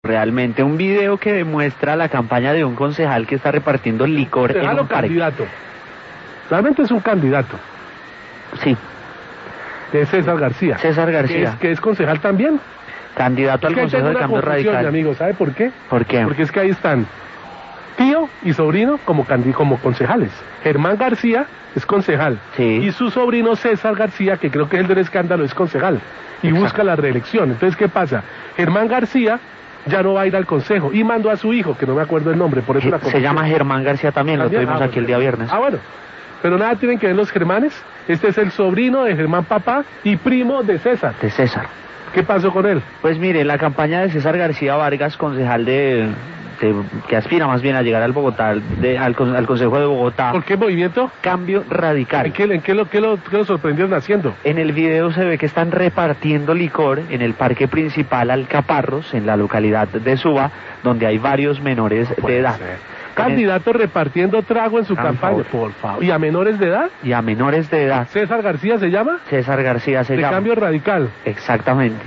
Realmente un video que demuestra la campaña de un concejal que está repartiendo licor en un parque. Candidato. Realmente es un candidato. Sí. De César García. César García. Que es concejal también. Candidato al Consejo de Cambio Radical. Amigo, ¿sabe por qué? ¿Por qué? Porque es que ahí están tío y sobrino como concejales. Germán García es concejal. Sí. Y su sobrino César García, que creo que es el del escándalo, es concejal. Y Exacto. busca la reelección. Entonces, ¿qué pasa? Germán García ya no va a ir al consejo y mandó a su hijo, que no me acuerdo el nombre, por eso la Se llama Germán García también, lo tuvimos aquí el día viernes. Ah, bueno. Pero nada tienen que ver los Germanes. Este es el sobrino de Germán Papá y primo de César. De César. ¿Qué pasó con él? Pues mire, la campaña de César García Vargas, concejal que aspira más bien a llegar al Bogotá, al Consejo de Bogotá. ¿Por qué movimiento? Cambio Radical. ¿En qué lo sorprendieron haciendo? En el video se ve que están repartiendo licor en el parque principal Alcaparros, en la localidad de Suba, donde hay varios menores de edad. Candidato repartiendo trago en su campaña. Por favor. ¿Y a menores de edad? Y a menores de edad. ¿César García se llama? César García se llama. De Cambio Radical. Exactamente.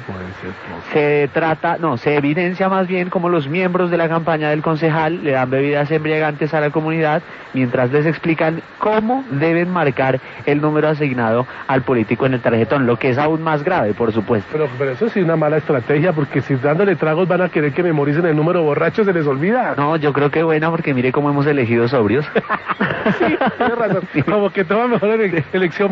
Se evidencia más bien como los miembros de la campaña del concejal le dan bebidas embriagantes a la comunidad mientras les explican cómo deben marcar el número asignado al político en el tarjetón, lo que es aún más grave, por supuesto. Pero eso sí es una mala estrategia, porque si dándole tragos van a querer que memoricen el número borracho, se les olvida. No, yo creo que buena, porque mire cómo hemos elegido sobrios. Sí, tienes razón. Como que toma mejor elección